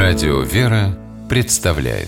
Радио «Вера» представляет.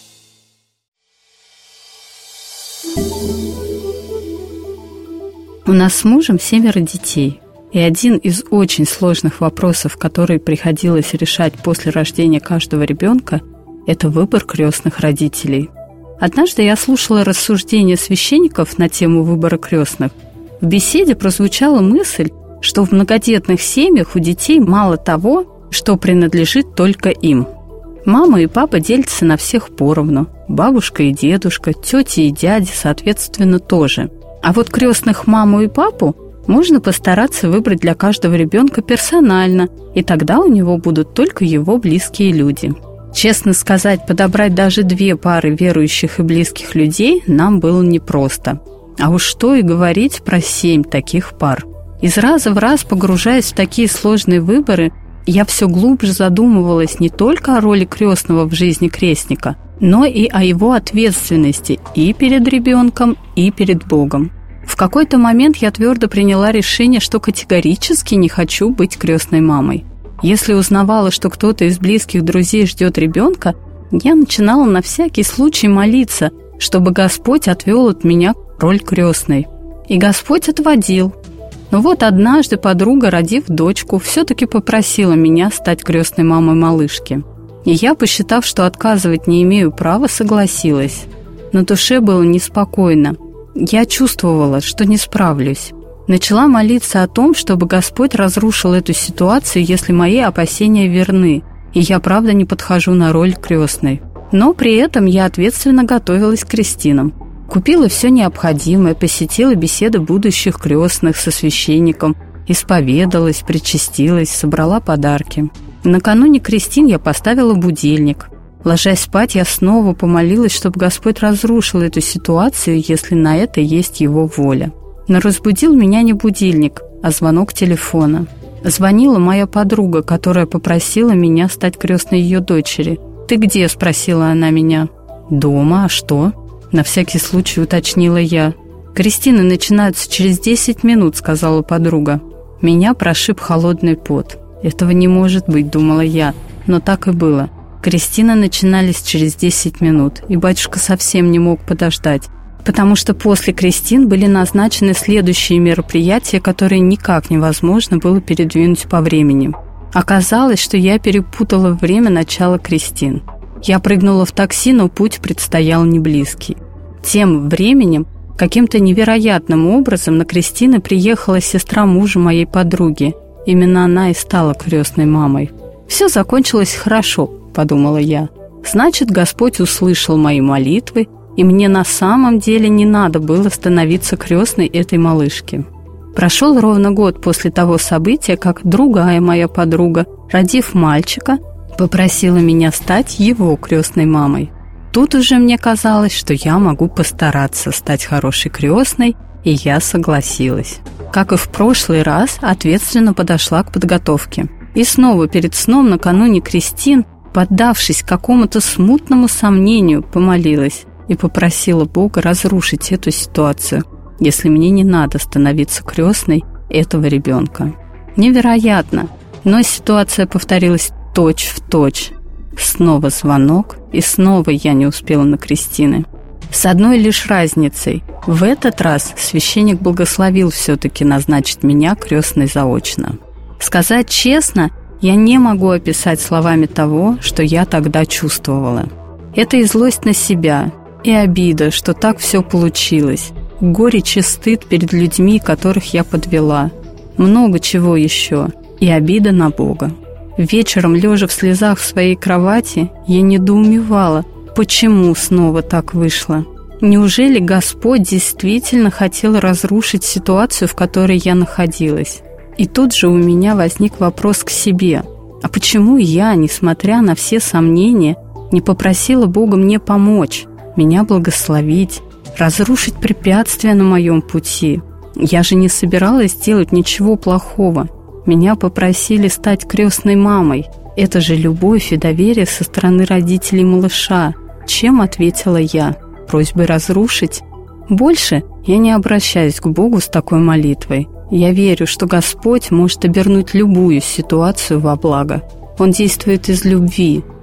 У нас с мужем 7 детей. И один из очень сложных вопросов, которые приходилось решать после рождения каждого ребенка, это выбор крестных родителей. Однажды я слушала рассуждения священников на тему выбора крестных. В беседе прозвучала мысль, что в многодетных семьях у детей мало того, что принадлежит только им. Мама и папа делятся на всех поровну. Бабушка и дедушка, тети и дяди, соответственно, тоже. А вот крестных маму и папу можно постараться выбрать для каждого ребенка персонально, и тогда у него будут только его близкие люди. Честно сказать, подобрать даже 2 пары верующих и близких людей нам было непросто. А уж что и говорить про 7 таких пар. Из раза в раз, погружаясь в такие сложные выборы, я все глубже задумывалась не только о роли крестного в жизни крестника, но и о его ответственности и перед ребенком, и перед Богом. В какой-то момент я твердо приняла решение, что категорически не хочу быть крестной мамой. Если узнавала, что кто-то из близких друзей ждет ребенка, я начинала на всякий случай молиться, чтобы Господь отвел от меня роль крестной. И Господь отводил. Но вот однажды подруга, родив дочку, все-таки попросила меня стать крестной мамой малышки. И я, посчитав, что отказывать не имею права, согласилась. На душе было неспокойно. Я чувствовала, что не справлюсь. Начала молиться о том, чтобы Господь разрушил эту ситуацию, если мои опасения верны, и я правда не подхожу на роль крестной. Но при этом я ответственно готовилась к крестинам. Купила все необходимое, посетила беседы будущих крестных со священником, исповедалась, причастилась, собрала подарки. Накануне крестин я поставила будильник. Ложась спать, я снова помолилась, чтобы Господь разрушил эту ситуацию, если на это есть Его воля. Но разбудил меня не будильник, а звонок телефона. Звонила моя подруга, которая попросила меня стать крестной ее дочери. «Ты где?» – спросила она меня. «Дома, а что?» На всякий случай уточнила я. «Крестины начинаются через 10 минут», — сказала подруга. Меня прошиб холодный пот. «Этого не может быть», — думала я, но так и было. Крестины начинались через 10 минут, и батюшка совсем не мог подождать, потому что после крестин были назначены следующие мероприятия, которые никак невозможно было передвинуть по времени. Оказалось, что я перепутала время начала крестин. Я прыгнула в такси, но путь предстоял неблизкий. Тем временем, каким-то невероятным образом на крестины приехала сестра мужа моей подруги. Именно она и стала крестной мамой. «Все закончилось хорошо», — подумала я. «Значит, Господь услышал мои молитвы, и мне на самом деле не надо было становиться крестной этой малышки». Прошел ровно год после того события, как другая моя подруга, родив мальчика, попросила меня стать его крестной мамой. Тут уже мне казалось, что я могу постараться стать хорошей крестной, и я согласилась. Как и в прошлый раз, ответственно подошла к подготовке. И снова перед сном накануне крестин, поддавшись какому-то смутному сомнению, помолилась и попросила Бога разрушить эту ситуацию, если мне не надо становиться крестной этого ребенка. Невероятно, но ситуация повторилась точь-в-точь. Снова звонок, и снова я не успела на крестины. С одной лишь разницей. В этот раз священник благословил все-таки назначить меня крестной заочно. Сказать честно, я не могу описать словами того, что я тогда чувствовала. Это и злость на себя, и обида, что так все получилось, горечь и стыд перед людьми, которых я подвела. Много чего еще, и обида на Бога. Вечером, лежа в слезах в своей кровати, я недоумевала, почему снова так вышло. Неужели Господь действительно хотел разрушить ситуацию, в которой я находилась? И тут же у меня возник вопрос к себе. А почему я, несмотря на все сомнения, не попросила Бога мне помочь, меня благословить, разрушить препятствия на моем пути? Я же не собиралась делать ничего плохого. Меня попросили стать крестной мамой. Это же любовь и доверие со стороны родителей малыша. Чем ответила я? Просьбой разрушить? Больше я не обращаюсь к Богу с такой молитвой. Я верю, что Господь может обернуть любую ситуацию во благо. Он действует из любви.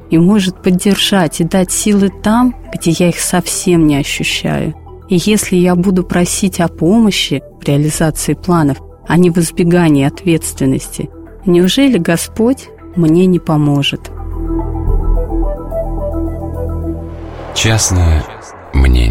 и может поддержать и дать силы там, где я их совсем не ощущаю. И если я буду просить о помощи в реализации планов, а не в избегании ответственности, неужели Господь мне не поможет? Частное мнение.